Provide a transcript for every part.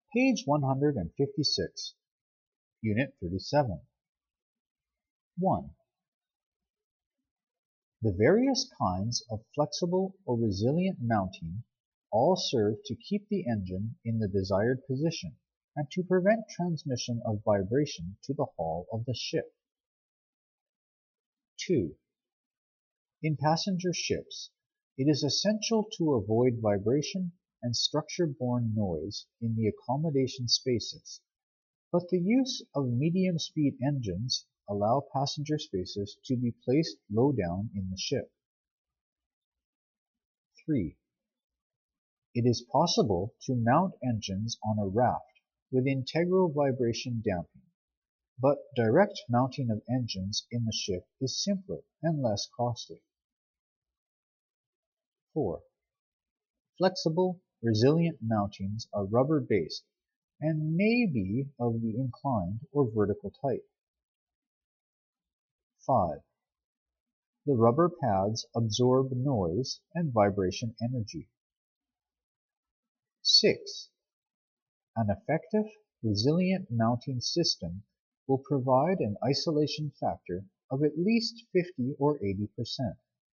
Page 156, Unit 37. 1. The various kinds of flexible or resilient mounting all serve to keep the engine in the desired position and to prevent transmission of vibration to the hull of the ship. 2. In passenger ships, it is essential to avoid vibration and structure-borne noise in the accommodation spaces, but the use of medium-speed engines allow passenger spaces to be placed low down in the ship. 3. It is possible to mount engines on a raft with integral vibration damping, but direct mounting of engines in the ship is simpler and less costly. 4. Flexible, resilient mountings are rubber-based and may be of the inclined or vertical type. 5. The rubber pads absorb noise and vibration energy. 6. An effective, resilient mounting system will provide an isolation factor of at least 50 or 80%.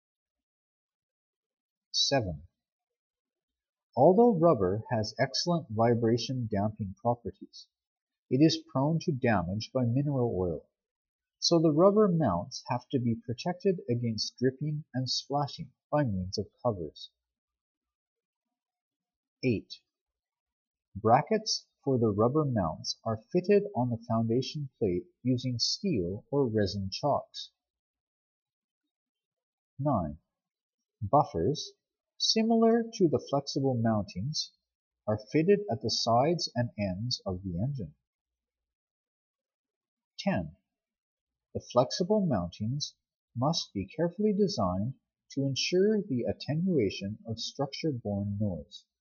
7. Although rubber has excellent vibration damping properties, it is prone to damage by mineral oil, so the rubber mounts have to be protected against dripping and splashing by means of covers. 8. Brackets for the rubber mounts are fitted on the foundation plate using steel or resin chocks. 9. Buffers, similar to the flexible mountings, are fitted at the sides and ends of the engine. 10. The flexible mountings must be carefully designed to ensure the attenuation of structure-borne noise.